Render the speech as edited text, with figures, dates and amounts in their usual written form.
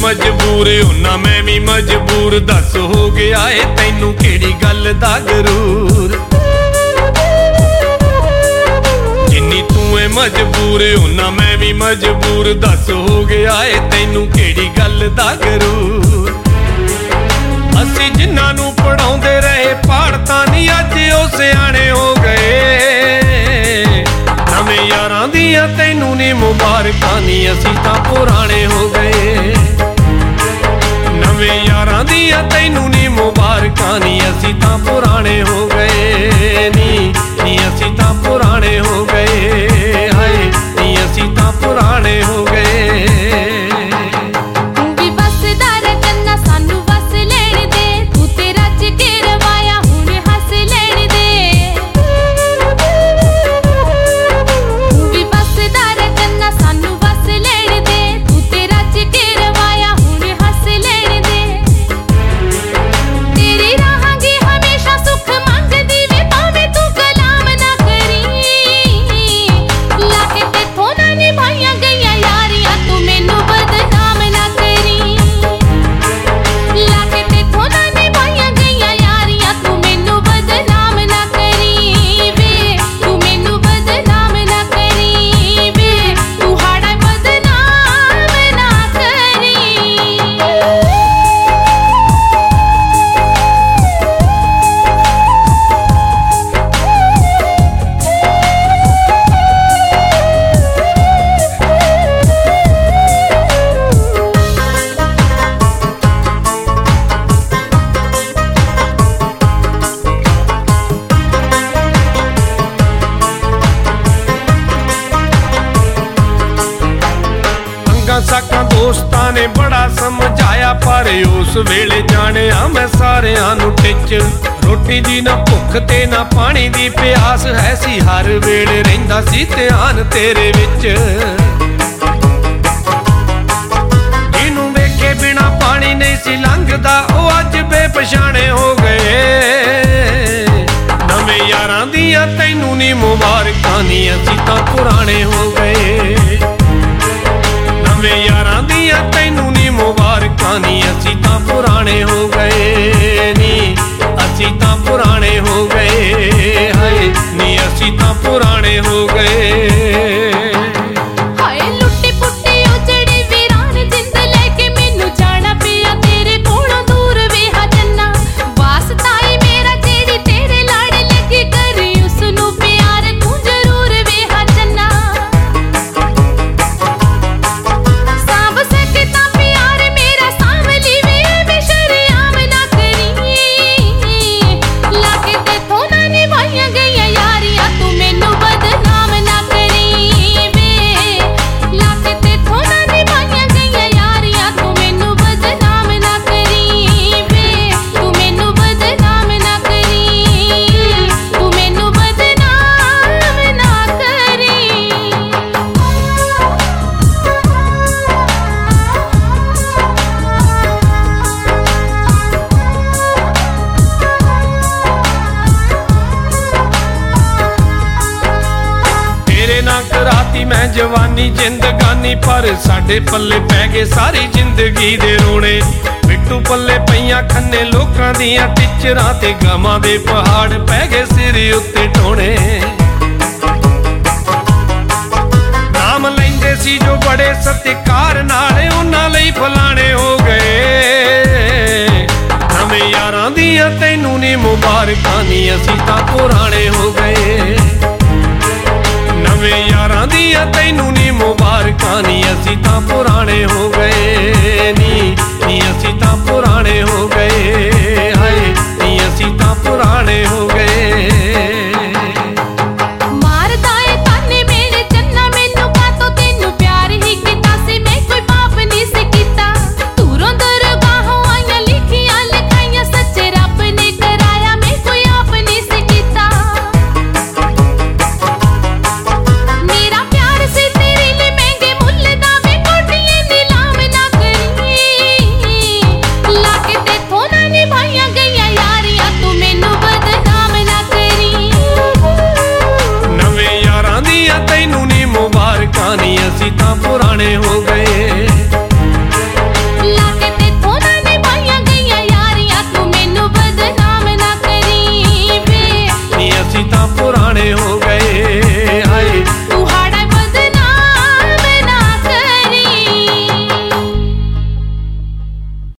मजबूर होना मैं भी मजबूर, दस हो गया है तैनू केड़ी गल दा गरूर। जिन्नी तू है मजबूर होना मैं भी मजबूर, दस हो गया है तैनू केड़ी गल दा गरूर। असी जिन्हां नू पढ़ाउंदे रहे पढ़ता नहीं अज ओ सियाणे हो गए। नवें यारां दियां तैनू नी मुबारकां नी असी तां पुराने हो गए। नवें यारां दियां तैनू नी मुबारकां नी असी तां पुराने हो गए। नी असी तां पुराने हो गए, हाय नी असी तां पुराने हो गए। साकां दोस्तां ने बड़ा समझाया पर उस वेले जानिया मैं सारियां नू टिच। रोटी दी ना भुख ते ना पानी दी प्यास है सी, हर वेले रहिंदा सी ध्यान तेरे विच। जिन्नू वेखे बिना पानी नहीं सी लंघदा ओ अज बेपछाणे हो गए। नवें यारां दियां तैनू नी मुबारकां नी असी तां पुराने हो गए। नवें यारां दियां तैनू नी मुबारकां नी असी तां पुराने हो गए। नी असी तां पुराने हो गए, हाय नी असी तां पुराने हो गए। कराती मैं जवानी जिंदगानी पर साडे पल्ले पै गए सारी जिंदगी दे रोने। बिट्टू पल्ले पईयां खन्ने लोकां दियां टिचरां ते गमां दे पहाड़ पै गए सिर उत्ते टोने। नाम लैंदे सी जो बड़े सत्कार नाल उन्हां लई फलाणे हो गए। नवें यारां दियां तैनू नी मुबारकां नी असी तां पुराने हो गए। नवें यारां दियां तैनू नी मुबारकां नी असी तां पुराने हो गए। नी